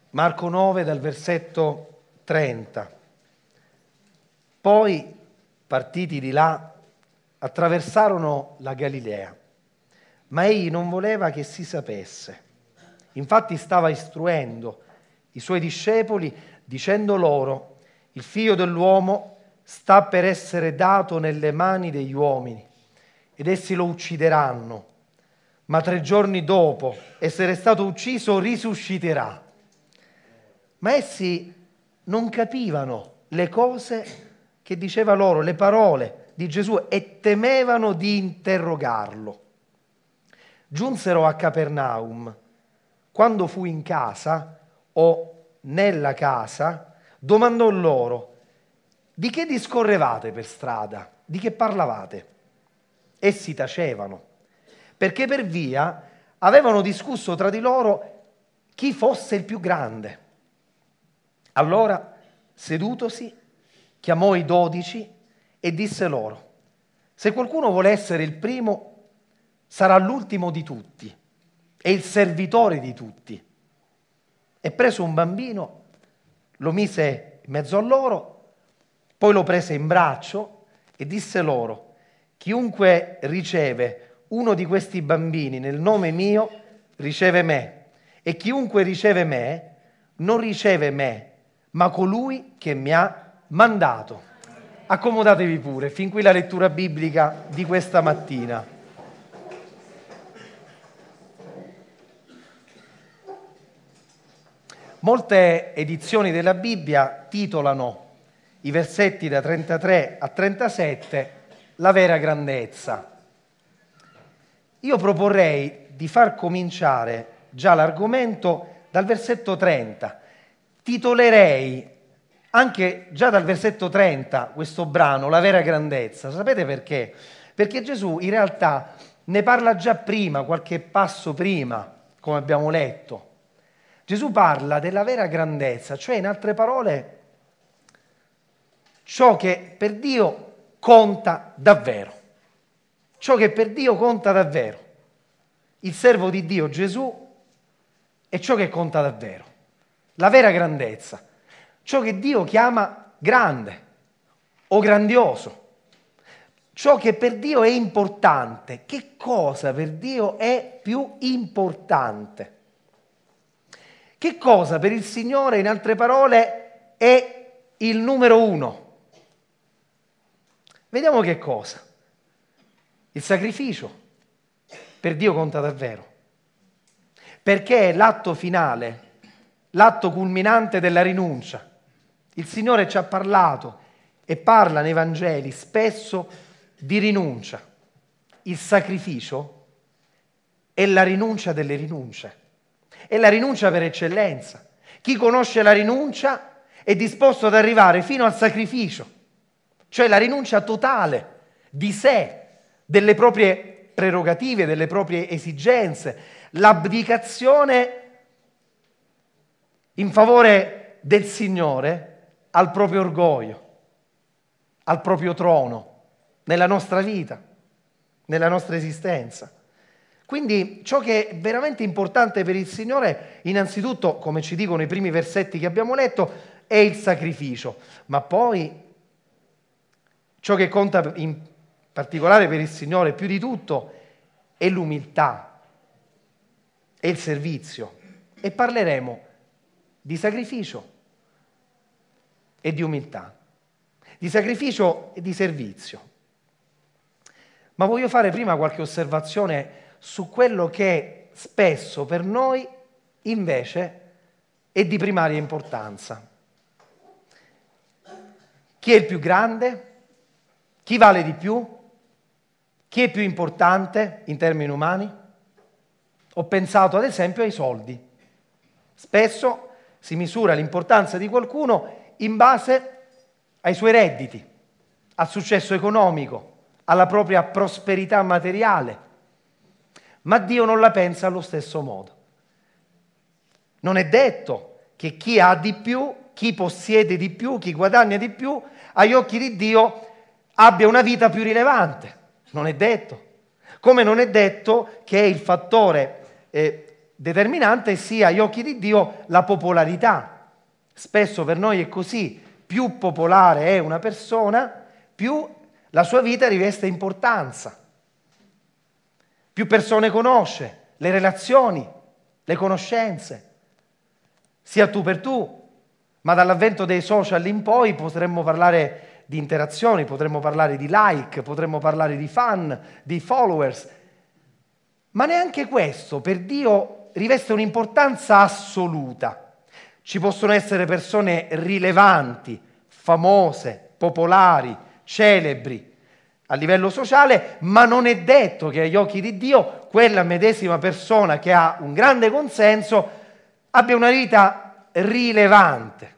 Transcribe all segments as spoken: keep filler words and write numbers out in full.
Marco nove dal versetto trenta. Poi, partiti di là, attraversarono la Galilea, ma egli non voleva che si sapesse. Infatti stava istruendo i suoi discepoli dicendo loro: il figlio dell'uomo sta per essere dato nelle mani degli uomini ed essi lo uccideranno, ma tre giorni dopo essere stato ucciso risusciterà. Ma essi non capivano le cose che diceva loro, le parole di Gesù, e temevano di interrogarlo. Giunsero a Capernaum. Quando fu in casa o nella casa, domandò loro: di che discorrevate per strada? Di che parlavate? Essi tacevano, perché per via avevano discusso tra di loro chi fosse il più grande. Allora, sedutosi, chiamò i dodici e disse loro: se qualcuno vuole essere il primo, sarà l'ultimo di tutti e il servitore di tutti. E preso un bambino, lo mise in mezzo a loro, poi lo prese in braccio e disse loro: chiunque riceve uno di questi bambini nel nome mio, riceve me, e chiunque riceve me, non riceve me, ma colui che mi ha mandato. Accomodatevi pure, fin qui la lettura biblica di questa mattina. Molte edizioni della Bibbia titolano i versetti da trentatré a trentasette la vera grandezza. Io proporrei di far cominciare già l'argomento dal versetto trenta. Titolerei anche già dal versetto trenta questo brano, la vera grandezza. Sapete perché? Perché Gesù in realtà ne parla già prima, qualche passo prima, come abbiamo letto. Gesù parla della vera grandezza, cioè in altre parole ciò che per Dio conta davvero. Ciò che per Dio conta davvero. Il servo di Dio Gesù è ciò che conta davvero. La vera grandezza. Ciò che Dio chiama grande o grandioso. Ciò che per Dio è importante. Che cosa per Dio è più importante? Che cosa per il Signore, in altre parole, è il numero uno? Vediamo che cosa. Il sacrificio per Dio conta davvero, perché è l'atto finale, l'atto culminante della rinuncia. Il Signore ci ha parlato e parla nei Vangeli spesso di rinuncia. Il sacrificio è la rinuncia delle rinunce, è la rinuncia per eccellenza. Chi conosce la rinuncia è disposto ad arrivare fino al sacrificio, cioè la rinuncia totale di sé, delle proprie prerogative, delle proprie esigenze, l'abdicazione in favore del Signore al proprio orgoglio, al proprio trono, nella nostra vita, nella nostra esistenza. Quindi ciò che è veramente importante per il Signore, innanzitutto, come ci dicono i primi versetti che abbiamo letto, è il sacrificio, ma poi ciò che conta in particolare per il Signore più di tutto è l'umiltà, è il servizio. E parleremo di sacrificio e di umiltà, di sacrificio e di servizio. Ma voglio fare prima qualche osservazione su quello che spesso per noi invece è di primaria importanza. Chi è il più grande? Chi vale di più? Chi è più importante in termini umani? Ho pensato ad esempio ai soldi. Spesso si misura l'importanza di qualcuno in base ai suoi redditi, al successo economico, alla propria prosperità materiale. Ma Dio non la pensa allo stesso modo. Non è detto che chi ha di più, chi possiede di più, chi guadagna di più, agli occhi di Dio abbia una vita più rilevante. Non è detto. Come non è detto che il fattore eh, determinante sia agli occhi di Dio la popolarità. Spesso per noi è così, più popolare è una persona, più la sua vita riveste importanza, più persone conosce, le relazioni, le conoscenze, sia tu per tu, ma dall'avvento dei social in poi potremmo parlare di interazioni, potremmo parlare di like, potremmo parlare di fan, di followers, ma neanche questo per Dio riveste un'importanza assoluta. Ci possono essere persone rilevanti, famose, popolari, celebri a livello sociale, ma non è detto che agli occhi di Dio quella medesima persona che ha un grande consenso abbia una vita rilevante.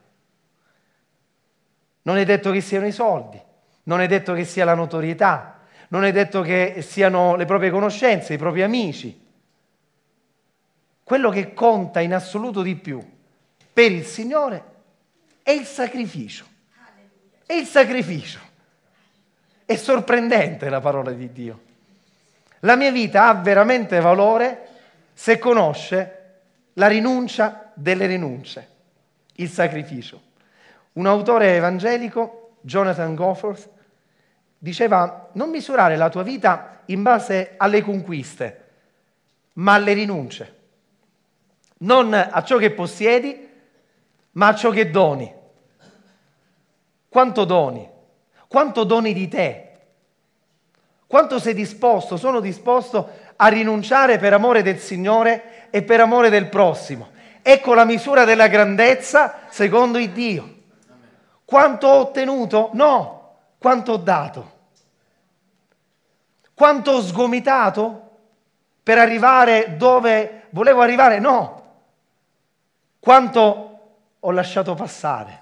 Non è detto che siano i soldi, non è detto che sia la notorietà, non è detto che siano le proprie conoscenze, i propri amici. Quello che conta in assoluto di più per il Signore è il sacrificio. È il sacrificio. È sorprendente la parola di Dio. La mia vita ha veramente valore se conosce la rinuncia delle rinunce, il sacrificio. Un autore evangelico, Jonathan Goforth, diceva: non misurare la tua vita in base alle conquiste, ma alle rinunce. Non a ciò che possiedi, ma a ciò che doni. Quanto doni? Quanto doni di te? Quanto sei disposto, sono disposto a rinunciare per amore del Signore e per amore del prossimo? Ecco la misura della grandezza secondo il Dio. Quanto ho ottenuto? No. Quanto ho dato? Quanto ho sgomitato per arrivare dove volevo arrivare? No. Quanto ho lasciato passare?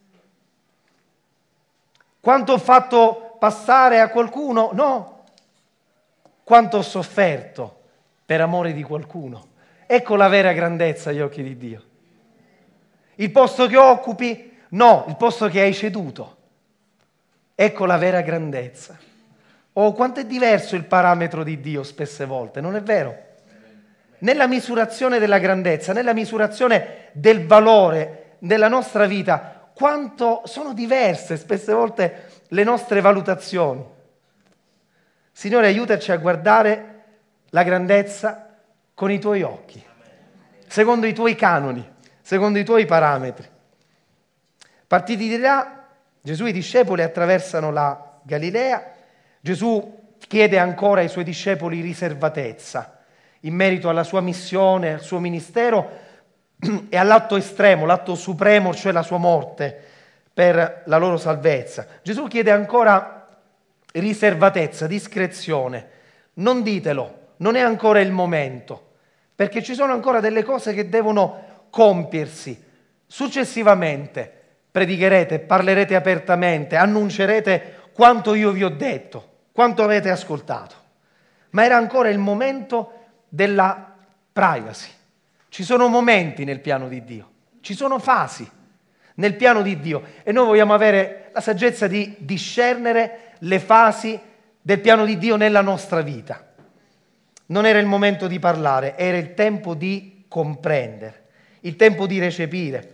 Quanto ho fatto passare a qualcuno? No. Quanto ho sofferto per amore di qualcuno? Ecco la vera grandezza agli occhi di Dio. Il posto che occupi? No, il posto che hai ceduto. Ecco la vera grandezza. Oh, quanto è diverso il parametro di Dio spesse volte, non è vero? Nella misurazione della grandezza, nella misurazione del valore della nostra vita, quanto sono diverse spesse volte le nostre valutazioni. Signore, aiutaci a guardare la grandezza con i Tuoi occhi, secondo i Tuoi canoni, secondo i Tuoi parametri. Partiti di là, Gesù e i discepoli attraversano la Galilea. Gesù chiede ancora ai Suoi discepoli riservatezza in merito alla Sua missione, al Suo ministero e all'atto estremo, l'atto supremo, cioè la Sua morte per la loro salvezza. Gesù chiede ancora riservatezza, discrezione. Non ditelo, non è ancora il momento, perché ci sono ancora delle cose che devono compiersi. Successivamente predicherete, parlerete apertamente, annuncerete quanto io vi ho detto, quanto avete ascoltato. Ma era ancora il momento della privacy. Ci sono momenti nel piano di Dio, ci sono fasi nel piano di Dio e noi vogliamo avere la saggezza di discernere le fasi del piano di Dio nella nostra vita. Non era il momento di parlare, era il tempo di comprendere, il tempo di recepire.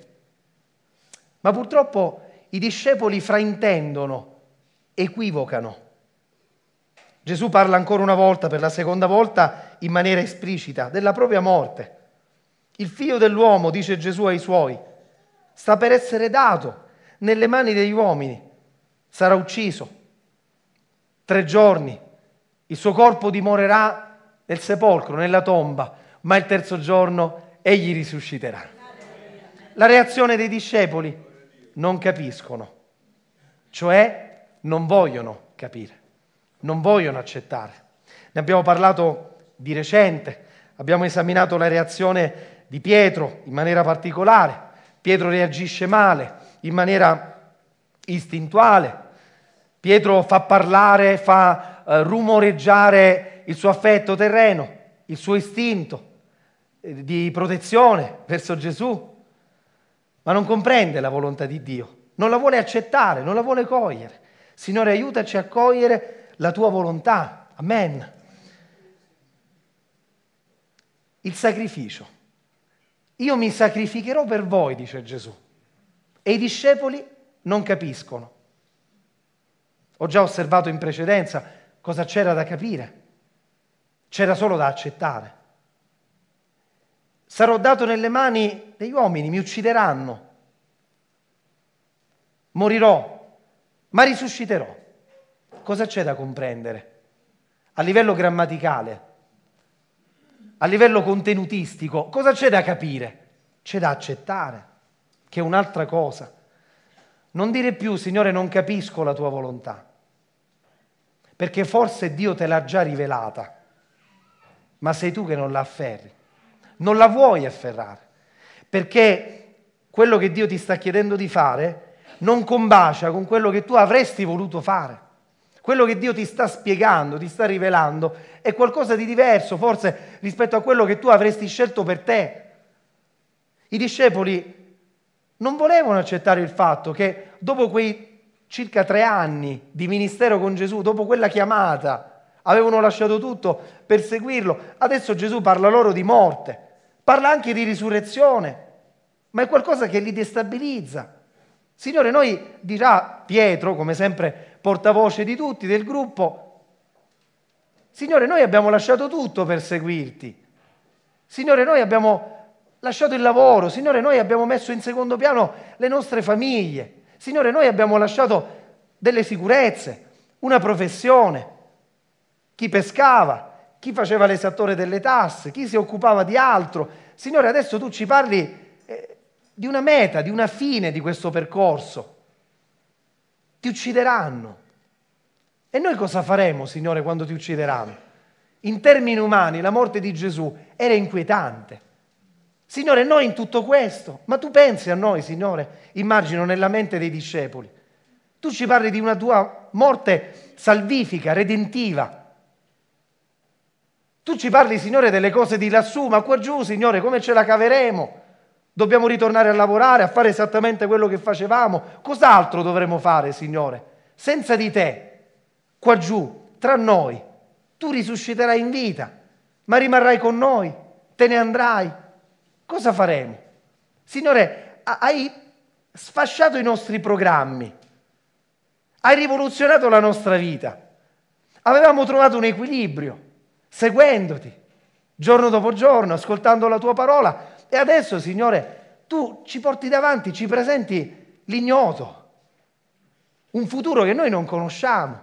Ma purtroppo i discepoli fraintendono, equivocano. Gesù parla ancora una volta, per la seconda volta, in maniera esplicita, della propria morte. Il figlio dell'uomo, dice Gesù ai suoi, sta per essere dato nelle mani degli uomini, sarà ucciso. Tre giorni, il suo corpo dimorerà nel sepolcro, nella tomba, ma il terzo giorno egli risusciterà. La reazione dei discepoli: non capiscono, cioè non vogliono capire, non vogliono accettare. Ne abbiamo parlato di recente, abbiamo esaminato la reazione di Pietro in maniera particolare. Pietro reagisce male, in maniera istintuale. Pietro fa parlare, fa eh, rumoreggiare il suo affetto terreno, il suo istinto eh, di protezione verso Gesù, ma non comprende la volontà di Dio, non la vuole accettare, non la vuole cogliere. Signore, aiutaci a cogliere la Tua volontà. Amen. il sacrificio. Io mi sacrificherò per voi, dice Gesù. E i discepoli non capiscono. Ho già osservato in precedenza cosa c'era da capire. C'era solo da accettare. Sarò dato nelle mani degli uomini, mi uccideranno. Morirò, ma risusciterò. Cosa c'è da comprendere? A livello grammaticale, a livello contenutistico, cosa c'è da capire? C'è da accettare, che è un'altra cosa. Non dire più, Signore, non capisco la tua volontà, perché forse Dio te l'ha già rivelata, ma sei tu che non la afferri, non la vuoi afferrare, perché quello che Dio ti sta chiedendo di fare non combacia con quello che tu avresti voluto fare. Quello che Dio ti sta spiegando, ti sta rivelando, è qualcosa di diverso, forse, rispetto a quello che tu avresti scelto per te. I discepoli non volevano accettare il fatto che dopo quei circa tre anni di ministero con Gesù, dopo quella chiamata, avevano lasciato tutto per seguirlo. Adesso Gesù parla loro di morte, parla anche di risurrezione, ma è qualcosa che li destabilizza. Signore, noi, dirà Pietro, come sempre portavoce di tutti, del gruppo, Signore, noi abbiamo lasciato tutto per seguirti. Signore, noi abbiamo lasciato il lavoro. Signore, noi abbiamo messo in secondo piano le nostre famiglie. Signore, noi abbiamo lasciato delle sicurezze, una professione. Chi pescava, chi faceva l'esattore delle tasse, chi si occupava di altro. Signore, adesso tu ci parli eh, di una meta, di una fine di questo percorso. Ti uccideranno. E noi cosa faremo, Signore, quando ti uccideranno? In termini umani, la morte di Gesù era inquietante. Signore, noi in tutto questo, ma tu pensi a noi, Signore, immagino nella mente dei discepoli. Tu ci parli di una tua morte salvifica, redentiva. Tu ci parli, Signore, delle cose di lassù, ma qua giù, Signore, come ce la caveremo? Dobbiamo ritornare a lavorare, a fare esattamente quello che facevamo. Cos'altro dovremo fare, Signore? Senza di te, qua giù, tra noi, tu risusciterai in vita, ma rimarrai con noi, te ne andrai. Cosa faremo? Signore, hai sfasciato i nostri programmi, hai rivoluzionato la nostra vita. Avevamo trovato un equilibrio, seguendoti, giorno dopo giorno, ascoltando la tua parola. E adesso, Signore, tu ci porti davanti, ci presenti l'ignoto, un futuro che noi non conosciamo.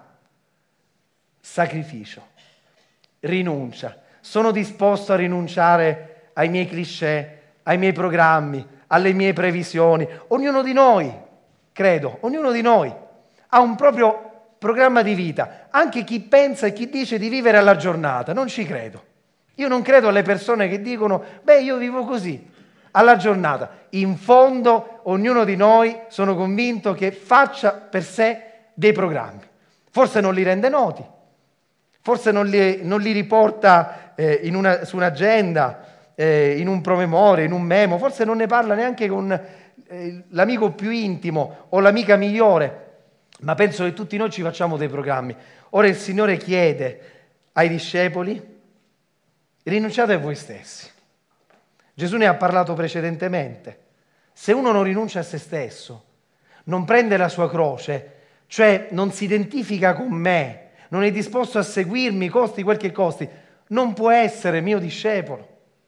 Sacrificio, rinuncia. Sono disposto a rinunciare ai miei cliché, ai miei programmi, alle mie previsioni. Ognuno di noi, credo, ognuno di noi ha un proprio programma di vita. Anche chi pensa e chi dice di vivere alla giornata, non ci credo. Io non credo alle persone che dicono, beh, io vivo così, alla giornata. In fondo, ognuno di noi, sono convinto, che faccia per sé dei programmi. Forse non li rende noti, forse non li, non li riporta eh, in una, su un'agenda, eh, in un promemoria, in un memo, forse non ne parla neanche con eh, l'amico più intimo o l'amica migliore, ma penso che tutti noi ci facciamo dei programmi. Ora il Signore chiede ai discepoli, rinunciate a voi stessi. Gesù ne ha parlato precedentemente. Se uno non rinuncia a se stesso, non prende la sua croce, cioè non si identifica con me, non è disposto a seguirmi, costi quel che costi, non può essere mio discepolo.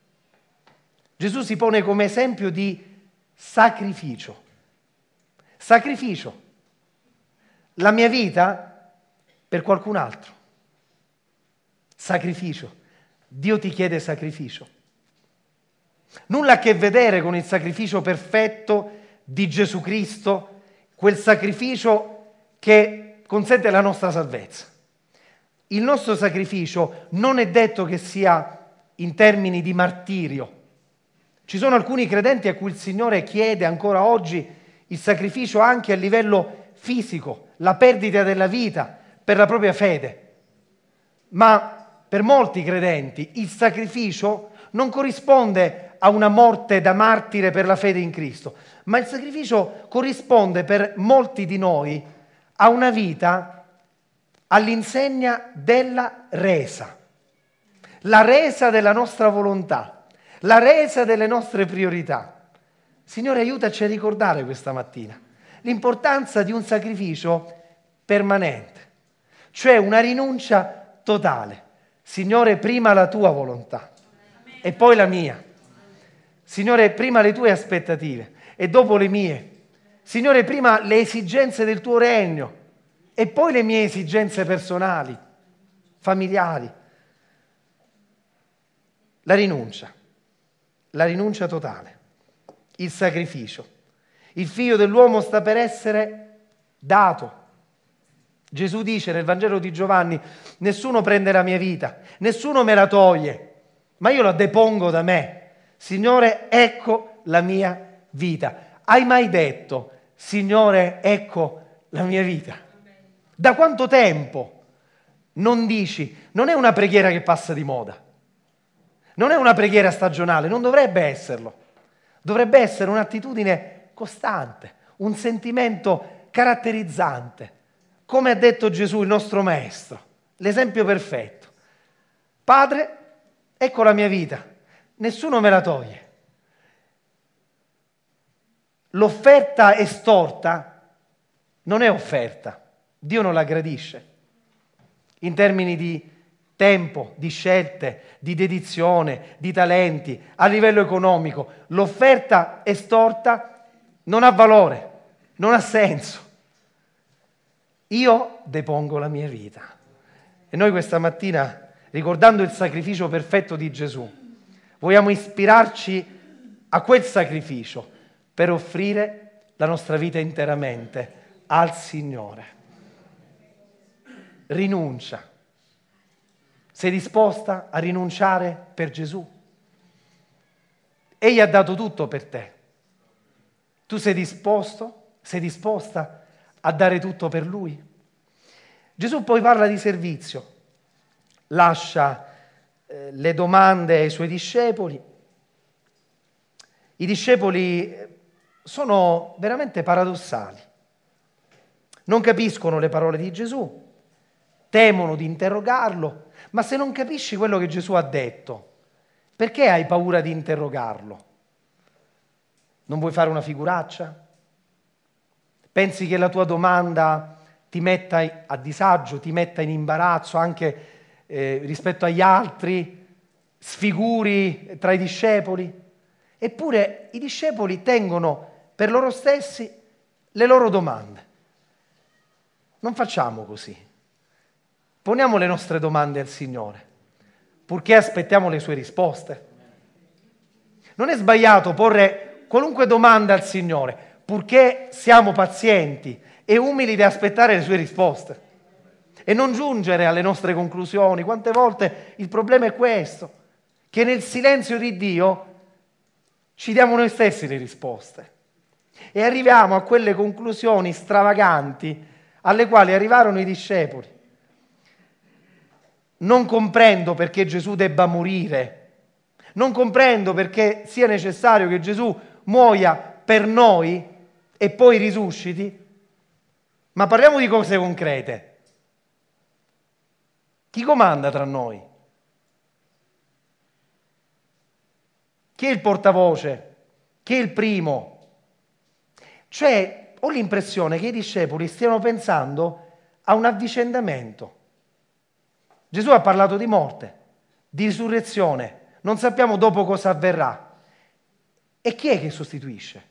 Gesù si pone come esempio di sacrificio. Sacrificio. La mia vita per qualcun altro. Sacrificio. Dio ti chiede sacrificio. Nulla a che vedere con il sacrificio perfetto di Gesù Cristo, quel sacrificio che consente la nostra salvezza. Il nostro sacrificio non è detto che sia in termini di martirio. Ci sono alcuni credenti a cui il Signore chiede ancora oggi il sacrificio anche a livello fisico, la perdita della vita per la propria fede. Ma per molti credenti il sacrificio non corrisponde a una morte da martire per la fede in Cristo, ma il sacrificio corrisponde per molti di noi a una vita all'insegna della resa, la resa della nostra volontà. la resa delle nostre priorità. Signore, aiutaci a ricordare questa mattina l'importanza di un sacrificio permanente, cioè una rinuncia totale. Signore, prima la tua volontà e poi la mia. Signore, prima le tue aspettative e dopo le mie. Signore, prima le esigenze del tuo regno e poi le mie esigenze personali, familiari. La rinuncia, la rinuncia totale, il sacrificio. Il figlio dell'uomo sta per essere dato. Gesù dice nel Vangelo di Giovanni: nessuno prende la mia vita, nessuno me la toglie, ma io la depongo da me. Signore, ecco la mia vita. Hai mai detto: Signore, ecco la mia vita? Da quanto tempo non dici? Non è una preghiera che passa di moda, non è una preghiera stagionale, non dovrebbe esserlo. Dovrebbe essere un'attitudine costante, un sentimento caratterizzante. Come ha detto Gesù, il nostro Maestro, l'esempio perfetto. Padre, ecco la mia vita, nessuno me la toglie. L'offerta estorta non è offerta, Dio non la gradisce. In termini di tempo, di scelte, di dedizione, di talenti, a livello economico, l'offerta estorta non ha valore, non ha senso. Io depongo la mia vita. E noi questa mattina, ricordando il sacrificio perfetto di Gesù, vogliamo ispirarci a quel sacrificio per offrire la nostra vita interamente al Signore. Rinuncia. Sei disposta a rinunciare per Gesù? Egli ha dato tutto per te. Tu sei disposto? Sei disposta a dare tutto per Lui? Gesù poi parla di servizio. Lascia eh, le domande ai Suoi discepoli. I discepoli sono veramente paradossali. Non capiscono le parole di Gesù, temono di interrogarlo, ma se non capisci quello che Gesù ha detto, perché hai paura di interrogarlo? Non vuoi fare una figuraccia? Pensi che la tua domanda ti metta a disagio, ti metta in imbarazzo anche eh, rispetto agli altri, sfiguri tra i discepoli? Eppure i discepoli tengono per loro stessi le loro domande. Non facciamo così. Poniamo le nostre domande al Signore, purché aspettiamo le sue risposte. Non è sbagliato porre qualunque domanda al Signore, purché siamo pazienti e umili di aspettare le sue risposte e non giungere alle nostre conclusioni. Quante volte il problema è questo, che nel silenzio di Dio ci diamo noi stessi le risposte e arriviamo a quelle conclusioni stravaganti alle quali arrivarono i discepoli. Non comprendo perché Gesù debba morire, non comprendo perché sia necessario che Gesù muoia per noi e poi risusciti, ma parliamo di cose concrete. Chi comanda tra noi? Chi è il portavoce? Chi è il primo? Cioè, ho l'impressione che i discepoli stiano pensando a un avvicendamento. Gesù ha parlato di morte, di risurrezione, non sappiamo dopo cosa avverrà. E chi è che sostituisce?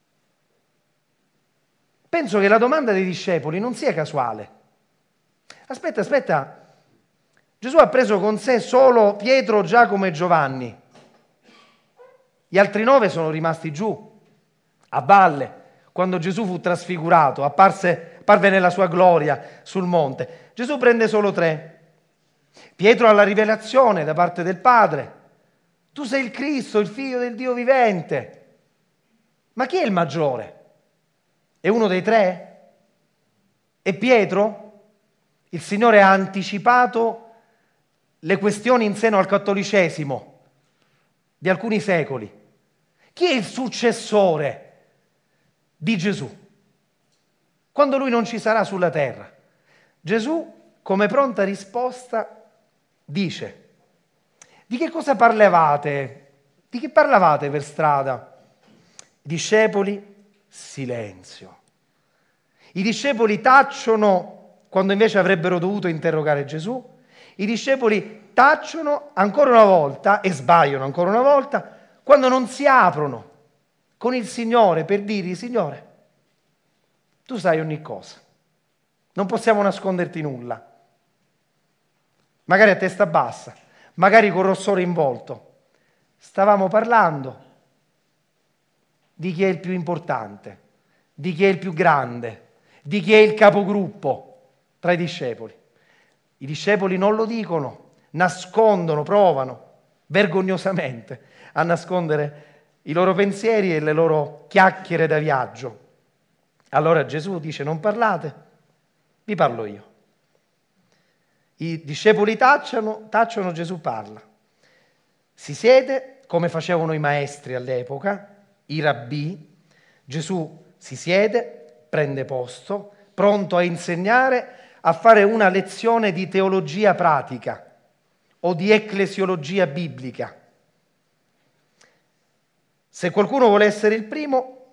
Penso che la domanda dei discepoli non sia casuale. Aspetta, aspetta, Gesù ha preso con sé solo Pietro, Giacomo e Giovanni. Gli altri nove sono rimasti giù, a valle, quando Gesù fu trasfigurato, apparse, apparve nella sua gloria sul monte. Gesù prende solo tre. Pietro ha la rivelazione da parte del Padre. Tu sei il Cristo, il Figlio del Dio vivente. Ma chi è il maggiore? È uno dei tre? È Pietro? Il Signore ha anticipato le questioni in seno al cattolicesimo di alcuni secoli. Chi è il successore di Gesù quando Lui non ci sarà sulla terra? Gesù, come pronta risposta, dice: di che cosa parlavate Di che parlavate per strada? I discepoli, silenzio. I discepoli tacciono quando invece avrebbero dovuto interrogare Gesù. I discepoli tacciono ancora una volta e sbagliano ancora una volta quando non si aprono con il Signore per dirgli: Signore, tu sai ogni cosa, non possiamo nasconderti nulla. Magari a testa bassa, magari con rossore in volto. Stavamo parlando di chi è il più importante, di chi è il più grande, di chi è il capogruppo tra i discepoli. I discepoli non lo dicono, nascondono, provano vergognosamente a nascondere i loro pensieri e le loro chiacchiere da viaggio. Allora Gesù dice: non parlate, vi parlo io. I discepoli tacciano, tacciano, Gesù parla. Si siede, come facevano i maestri all'epoca, i rabbì. Gesù si siede, prende posto, pronto a insegnare, a fare una lezione di teologia pratica o di ecclesiologia biblica. Se qualcuno vuole essere il primo,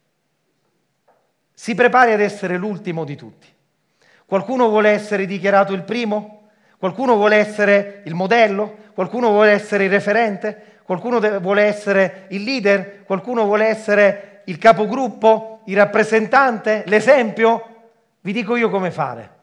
si prepari ad essere l'ultimo di tutti. Qualcuno vuole essere dichiarato il primo? Qualcuno vuole essere il modello? Qualcuno vuole essere il referente? Qualcuno vuole essere il leader? Qualcuno vuole essere il capogruppo? Il rappresentante? L'esempio? Vi dico io come fare.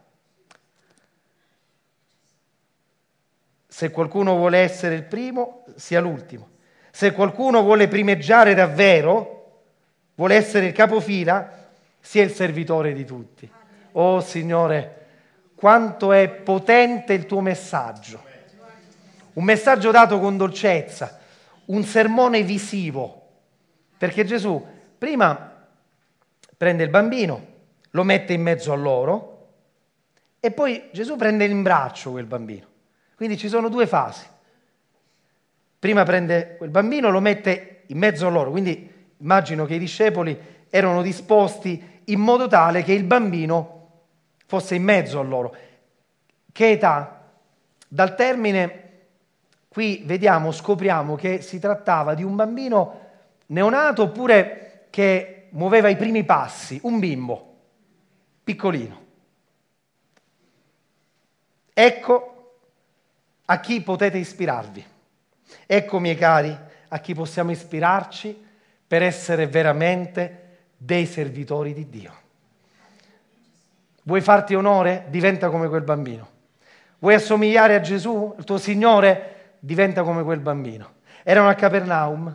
Se qualcuno vuole essere il primo, sia l'ultimo. Se qualcuno vuole primeggiare davvero, vuole essere il capofila, sia il servitore di tutti. Oh Signore, quanto è potente il tuo messaggio. Un messaggio dato con dolcezza, un sermone visivo. Perché Gesù prima prende il bambino, lo mette in mezzo a loro e poi Gesù prende in braccio quel bambino. Quindi ci sono due fasi. Prima prende quel bambino, lo mette in mezzo a loro. Quindi immagino che i discepoli erano disposti in modo tale che il bambino fosse in mezzo a loro. Che età? Dal termine, qui vediamo, scopriamo che si trattava di un bambino neonato oppure che muoveva i primi passi, un bimbo, piccolino. Ecco a chi potete ispirarvi. Ecco, miei cari, a chi possiamo ispirarci per essere veramente dei servitori di Dio. Vuoi farti onore? Diventa come quel bambino. Vuoi assomigliare a Gesù? Il tuo Signore? Diventa come quel bambino. Erano a Capernaum.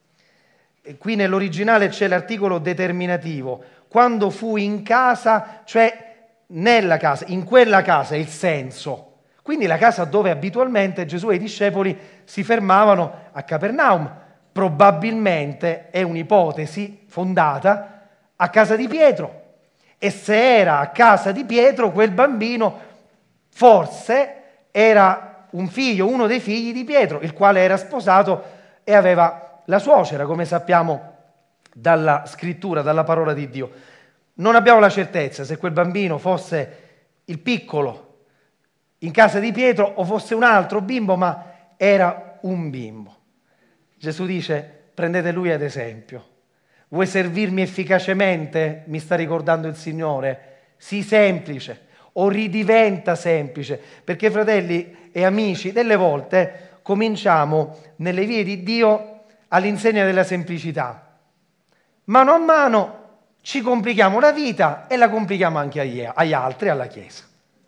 E qui nell'originale c'è l'articolo determinativo. Quando fu in casa, cioè nella casa, in quella casa, il senso. Quindi la casa dove abitualmente Gesù e i discepoli si fermavano, a Capernaum. Probabilmente è un'ipotesi fondata a casa di Pietro. E se era a casa di Pietro, quel bambino forse era un figlio, uno dei figli di Pietro, il quale era sposato e aveva la suocera, come sappiamo dalla scrittura, dalla parola di Dio. Non abbiamo la certezza se quel bambino fosse il piccolo in casa di Pietro o fosse un altro bimbo, ma era un bimbo. Gesù dice: prendete lui ad esempio. Vuoi servirmi efficacemente? Mi sta ricordando il Signore. Sii semplice o ridiventa semplice, perché fratelli e amici, delle volte cominciamo nelle vie di Dio all'insegna della semplicità. Mano a mano ci complichiamo la vita e la complichiamo anche agli, agli altri, alla Chiesa.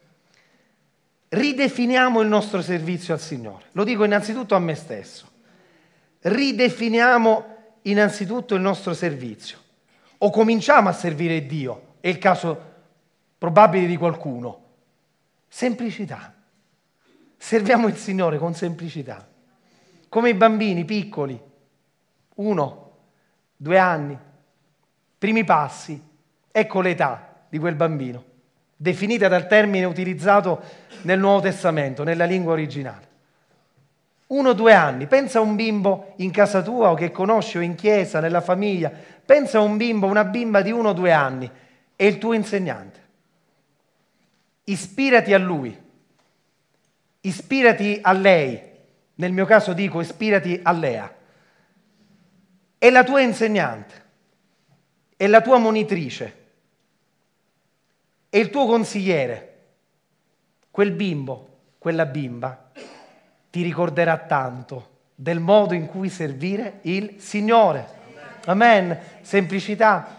Ridefiniamo il nostro servizio al Signore. Lo dico innanzitutto a me stesso. Ridefiniamo innanzitutto il nostro servizio. O cominciamo a servire Dio, è il caso probabile di qualcuno. Semplicità. Serviamo il Signore con semplicità. Come i bambini piccoli, uno, due anni, primi passi. Ecco l'età di quel bambino, definita dal termine utilizzato nel Nuovo Testamento, nella lingua originale. Uno o due anni, pensa a un bimbo in casa tua o che conosci o in chiesa, nella famiglia, pensa a un bimbo, una bimba di uno o due anni, è il tuo insegnante. Ispirati a lui, ispirati a lei, nel mio caso dico ispirati a Lea, è la tua insegnante, è la tua monitrice, è il tuo consigliere. Quel bimbo, quella bimba, ti ricorderà tanto del modo in cui servire il Signore. Amen. Semplicità,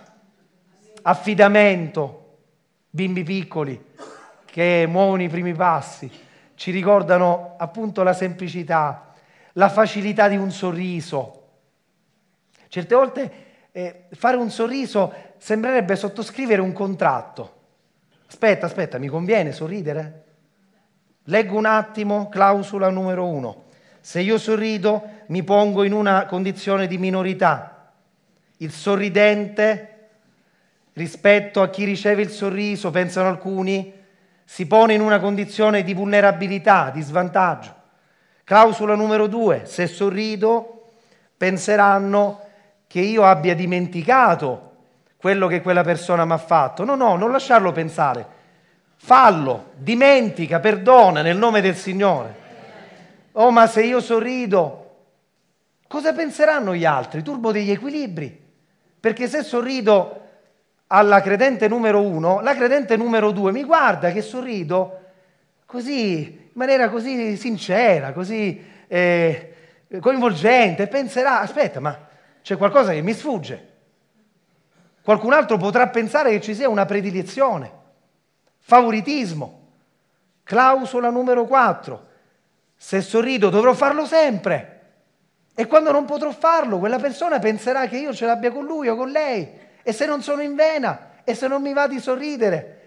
affidamento, bimbi piccoli che muovono i primi passi, ci ricordano appunto la semplicità, la facilità di un sorriso. Certe volte eh, fare un sorriso sembrerebbe sottoscrivere un contratto. Aspetta, aspetta, mi conviene sorridere? Leggo un attimo, clausola numero uno. Se io sorrido, mi pongo in una condizione di minorità. Il sorridente, rispetto a chi riceve il sorriso, pensano alcuni, si pone in una condizione di vulnerabilità, di svantaggio. Clausola numero due. Se sorrido, penseranno che io abbia dimenticato quello che quella persona mi ha fatto. No, no, non lasciarlo pensare. Fallo, dimentica, perdona nel nome del Signore. Oh, ma se io sorrido, cosa penseranno gli altri? Turbo degli equilibri. Perché se sorrido alla credente numero uno, la credente numero due mi guarda che sorrido così, in maniera così sincera, così eh, coinvolgente, e penserà, aspetta, ma c'è qualcosa che mi sfugge. Qualcun altro potrà pensare che ci sia una predilezione, favoritismo. Clausola numero quattro. Se sorrido dovrò farlo sempre. E quando non potrò farlo, quella persona penserà che io ce l'abbia con lui o con lei. E se non sono in vena, e se non mi va di sorridere.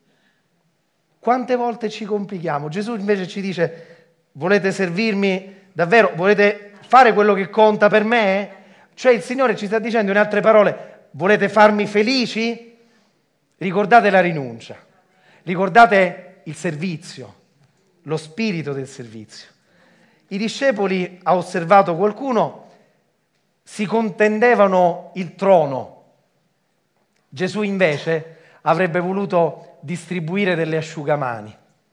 Quante volte ci complichiamo? Gesù invece ci dice, volete servirmi davvero? Volete fare quello che conta per me? Cioè il Signore ci sta dicendo in altre parole, volete farmi felici? Ricordate la rinuncia, ricordate il servizio, lo spirito del servizio. I discepoli, ha osservato qualcuno, si contendevano il trono. Gesù invece avrebbe voluto distribuire delle asciugamani.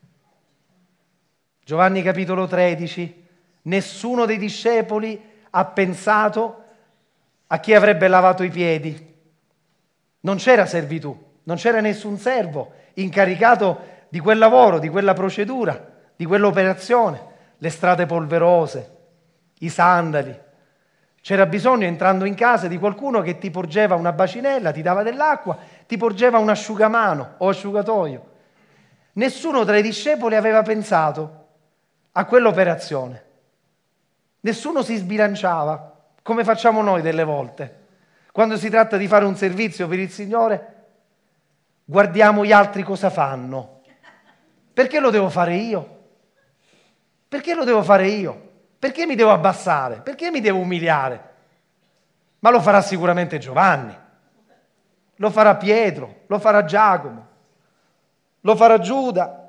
Giovanni capitolo tredici, nessuno dei discepoli ha pensato a chi avrebbe lavato i piedi. Non c'era servitù, non c'era nessun servo incaricato di quel lavoro, di quella procedura, di quell'operazione. Le strade polverose, i sandali. C'era bisogno, entrando in casa, di qualcuno che ti porgeva una bacinella, ti dava dell'acqua, ti porgeva un asciugamano o asciugatoio. Nessuno tra i discepoli aveva pensato a quell'operazione. Nessuno si sbilanciava, come facciamo noi delle volte. Quando si tratta di fare un servizio per il Signore, guardiamo gli altri cosa fanno. Perché lo devo fare io? Perché lo devo fare io? Perché mi devo abbassare? Perché mi devo umiliare? Ma lo farà sicuramente Giovanni, lo farà Pietro, lo farà Giacomo, lo farà Giuda.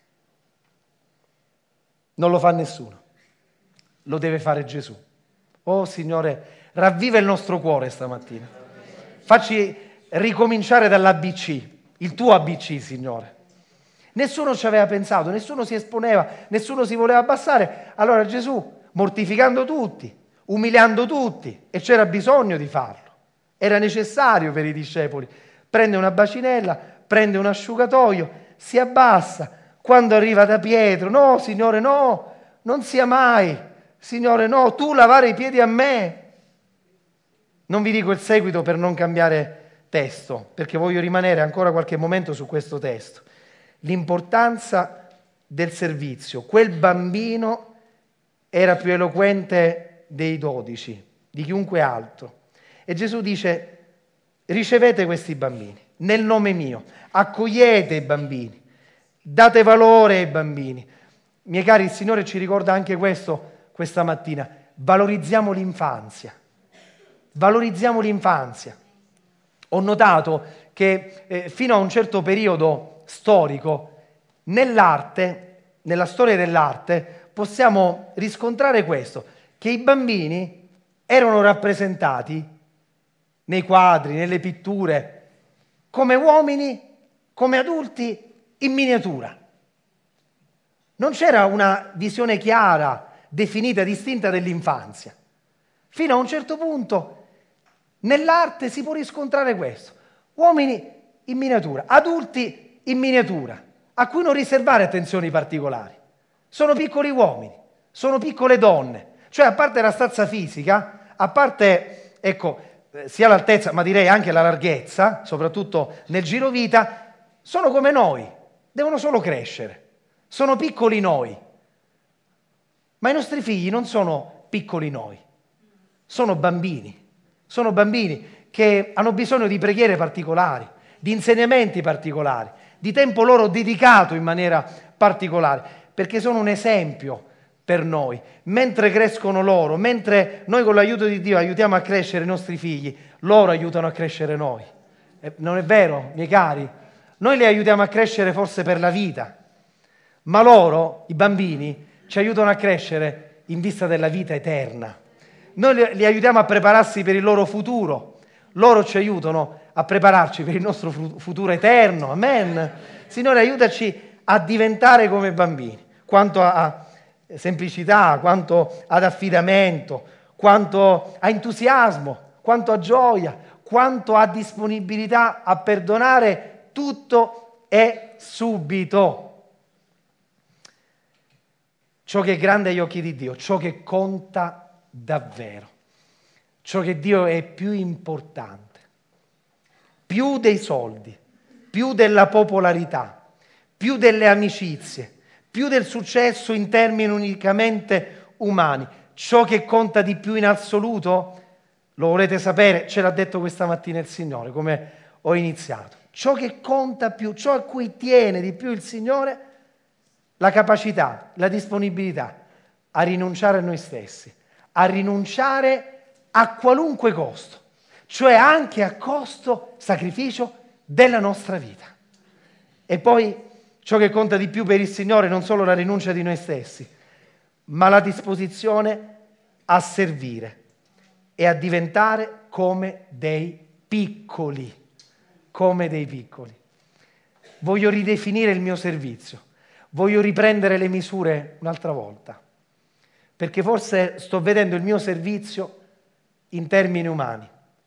Non lo fa nessuno, lo deve fare Gesù. Oh Signore, ravviva il nostro cuore stamattina. Facci ricominciare dall'A B C, il tuo A B C, Signore. Nessuno ci aveva pensato, nessuno si esponeva, nessuno si voleva abbassare. Allora Gesù, mortificando tutti, umiliando tutti, e c'era bisogno di farlo, era necessario per i discepoli, prende una bacinella, prende un asciugatoio, si abbassa. Quando arriva da Pietro, no Signore, no, non sia mai, Signore, no, tu lavare i piedi a me. Non vi dico il seguito per non cambiare testo, perché voglio rimanere ancora qualche momento su questo testo. L'importanza del servizio. Quel bambino era più eloquente dei dodici, di chiunque altro. E Gesù dice, ricevete questi bambini nel nome mio, accogliete i bambini, date valore ai bambini. Miei cari, il Signore ci ricorda anche questo questa mattina. Valorizziamo l'infanzia. Valorizziamo l'infanzia. Ho notato che eh, fino a un certo periodo storico, nell'arte, nella storia dell'arte, possiamo riscontrare questo, che i bambini erano rappresentati nei quadri, nelle pitture, come uomini, come adulti, in miniatura. Non c'era una visione chiara, definita, distinta dell'infanzia. Fino a un certo punto Nell'arte si può riscontrare questo. Uomini in miniatura, adulti in miniatura, a cui non riservare attenzioni particolari. Sono piccoli uomini, sono piccole donne. Cioè, a parte la stazza fisica, a parte, ecco, sia l'altezza, ma direi anche la larghezza, soprattutto nel girovita, sono come noi, devono solo crescere. Sono piccoli noi. Ma i nostri figli non sono piccoli noi, sono bambini. Sono bambini che hanno bisogno di preghiere particolari, di insegnamenti particolari, di tempo loro dedicato in maniera particolare, perché sono un esempio per noi. Mentre crescono loro, mentre noi con l'aiuto di Dio aiutiamo a crescere i nostri figli, loro aiutano a crescere noi. Eh, non è vero, miei cari? Noi li aiutiamo a crescere forse per la vita, ma loro, i bambini, ci aiutano a crescere in vista della vita eterna. Noi li, li aiutiamo a prepararsi per il loro futuro, loro ci aiutano a prepararci per il nostro futuro eterno, amen. Signore, aiutaci a diventare come bambini, quanto a semplicità, quanto ad affidamento, quanto a entusiasmo, quanto a gioia, quanto a disponibilità a perdonare tutto e subito. Ciò che è grande agli occhi di Dio, ciò che conta davvero, ciò che Dio è più importante, più dei soldi, più della popolarità, più delle amicizie, più del successo in termini unicamente umani. Ciò che conta di più in assoluto, lo volete sapere? Ce l'ha detto questa mattina il Signore, come ho iniziato. Ciò che conta più, ciò a cui tiene di più il Signore, la capacità, la disponibilità a rinunciare a noi stessi, a rinunciare a qualunque costo, cioè anche a costo, sacrificio della nostra vita. E poi ciò che conta di più per il Signore non solo la rinuncia di noi stessi, ma la disposizione a servire e a diventare come dei piccoli, come dei piccoli. Voglio ridefinire il mio servizio, voglio riprendere le misure un'altra volta, perché forse sto vedendo il mio servizio in termini umani.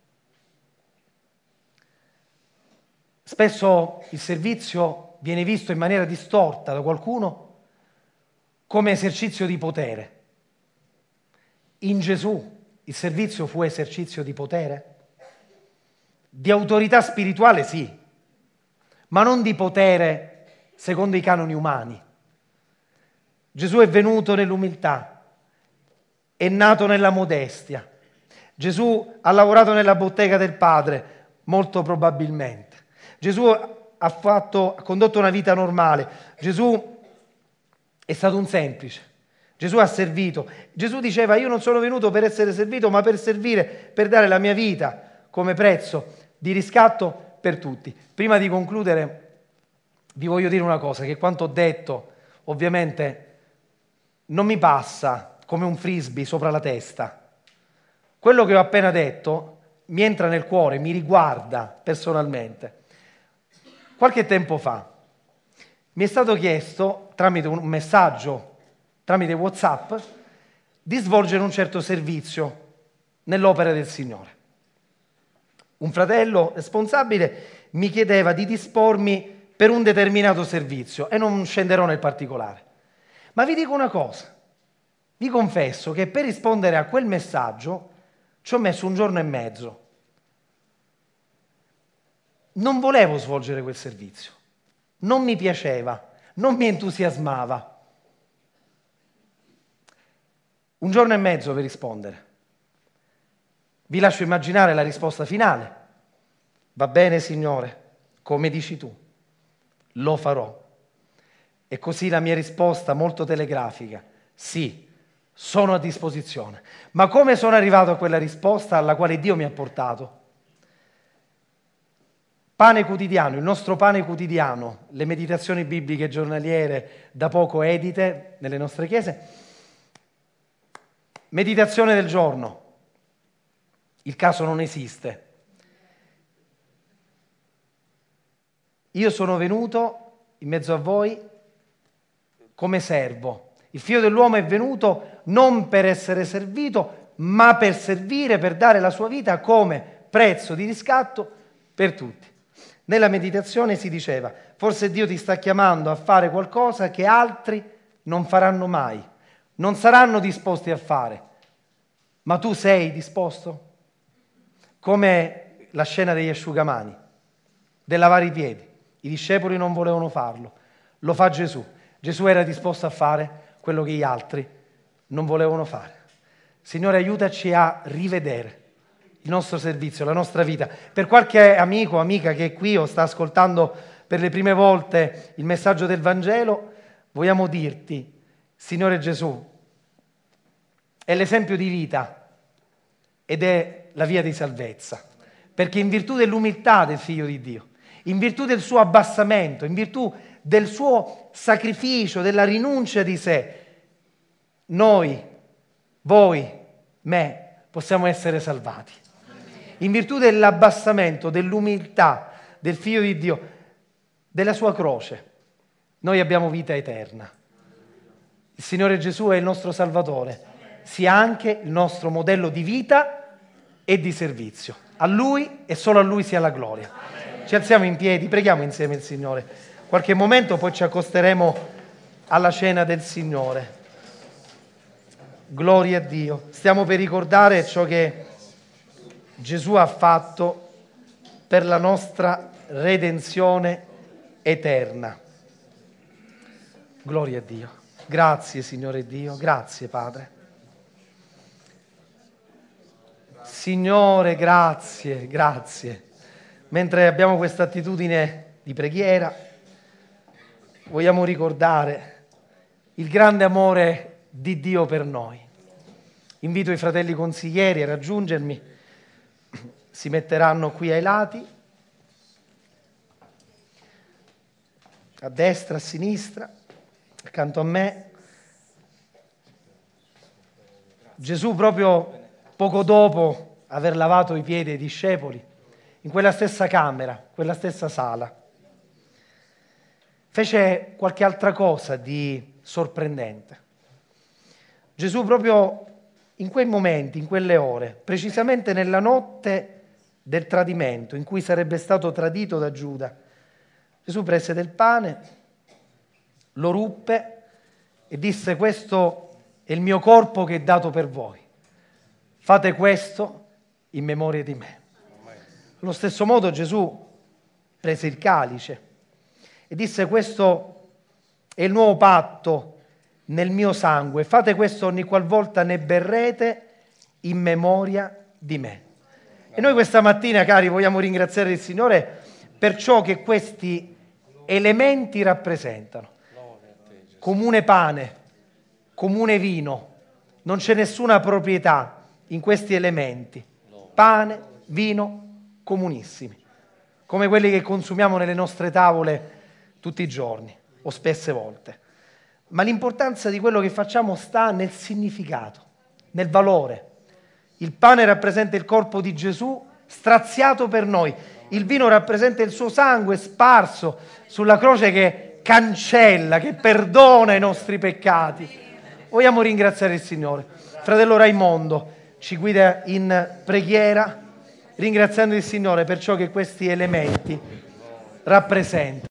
Spesso il servizio viene visto in maniera distorta da qualcuno come esercizio di potere. In Gesù il servizio fu esercizio di potere? Di autorità spirituale sì, ma non di potere secondo i canoni umani. Gesù è venuto nell'umiltà, è nato nella modestia. Gesù ha lavorato nella bottega del Padre, molto probabilmente. Gesù ha, fatto, ha condotto una vita normale. Gesù è stato un semplice. Gesù ha servito. Gesù diceva: io non sono venuto per essere servito, ma per servire, per dare la mia vita come prezzo di riscatto per tutti. Prima di concludere, vi voglio dire una cosa, che quanto ho detto, ovviamente, non mi passa come un frisbee sopra la testa. Quello che ho appena detto mi entra nel cuore, mi riguarda personalmente. Qualche tempo fa mi è stato chiesto, tramite un messaggio, tramite WhatsApp, di svolgere un certo servizio nell'opera del Signore. Un fratello responsabile mi chiedeva di dispormi per un determinato servizio e non scenderò nel particolare. Ma vi dico una cosa, vi confesso che per rispondere a quel messaggio ci ho messo un giorno e mezzo. Non volevo svolgere quel servizio, non mi piaceva, non mi entusiasmava. Un giorno e mezzo per rispondere. Vi lascio immaginare la risposta finale. Va bene, Signore, come dici tu, lo farò. E così la mia risposta molto telegrafica: sì, sono a disposizione. Ma come sono arrivato a quella risposta alla quale Dio mi ha portato? Pane quotidiano, il nostro pane quotidiano, le meditazioni bibliche giornaliere da poco edite nelle nostre chiese. Meditazione del giorno. Il caso non esiste. Io sono venuto in mezzo a voi come servo. Il Figlio dell'uomo è venuto non per essere servito, ma per servire, per dare la sua vita come prezzo di riscatto per tutti. Nella meditazione si diceva: forse Dio ti sta chiamando a fare qualcosa che altri non faranno mai, non saranno disposti a fare, ma tu sei disposto? Come la scena degli asciugamani, del lavare i piedi. I discepoli non volevano farlo, lo fa Gesù. Gesù era disposto a fare quello che gli altri non volevano fare. Signore, aiutaci a rivedere il nostro servizio, la nostra vita. Per qualche amico o amica che è qui o sta ascoltando per le prime volte il messaggio del Vangelo, vogliamo dirti: Signore Gesù è l'esempio di vita ed è la via di salvezza, perché in virtù dell'umiltà del Figlio di Dio, in virtù del suo abbassamento, in virtù del suo sacrificio, della rinuncia di sé, noi, voi, me, possiamo essere salvati. In virtù dell'abbassamento, dell'umiltà del Figlio di Dio, della sua croce, noi abbiamo vita eterna. Il Signore Gesù è il nostro Salvatore, sia anche il nostro modello di vita e di servizio. A Lui e solo a Lui sia la gloria. Ci alziamo in piedi, preghiamo insieme il Signore. Qualche momento poi ci accosteremo alla cena del Signore. Gloria a Dio. Stiamo per ricordare ciò che Gesù ha fatto per la nostra redenzione eterna. Gloria a Dio. Grazie Signore Dio, grazie Padre. Signore, grazie, grazie. Mentre abbiamo questa attitudine di preghiera, vogliamo ricordare il grande amore di Dio per noi. Invito i fratelli consiglieri a raggiungermi, si metteranno qui ai lati, a destra, a sinistra, accanto a me. Gesù, proprio poco dopo aver lavato i piedi ai discepoli, in quella stessa camera, quella stessa sala, fece qualche altra cosa di sorprendente. Gesù proprio in quei momenti, in quelle ore, precisamente nella notte del tradimento, in cui sarebbe stato tradito da Giuda, Gesù prese del pane, lo ruppe e disse: questo è il mio corpo che è dato per voi. Fate questo in memoria di me. Allo stesso modo Gesù prese il calice e disse: questo è il nuovo patto nel mio sangue. Fate questo ogni qualvolta ne berrete in memoria di me. E noi questa mattina, cari, vogliamo ringraziare il Signore per ciò che questi elementi rappresentano. Comune pane, comune vino, non c'è nessuna proprietà in questi elementi. Pane, vino, comunissimi, come quelli che consumiamo nelle nostre tavole tutti i giorni o spesse volte. Ma l'importanza di quello che facciamo sta nel significato, nel valore. Il pane rappresenta il corpo di Gesù straziato per noi. Il vino rappresenta il suo sangue sparso sulla croce che cancella, che perdona i nostri peccati. Vogliamo ringraziare il Signore. Fratello Raimondo ci guida in preghiera, ringraziando il Signore per ciò che questi elementi rappresentano.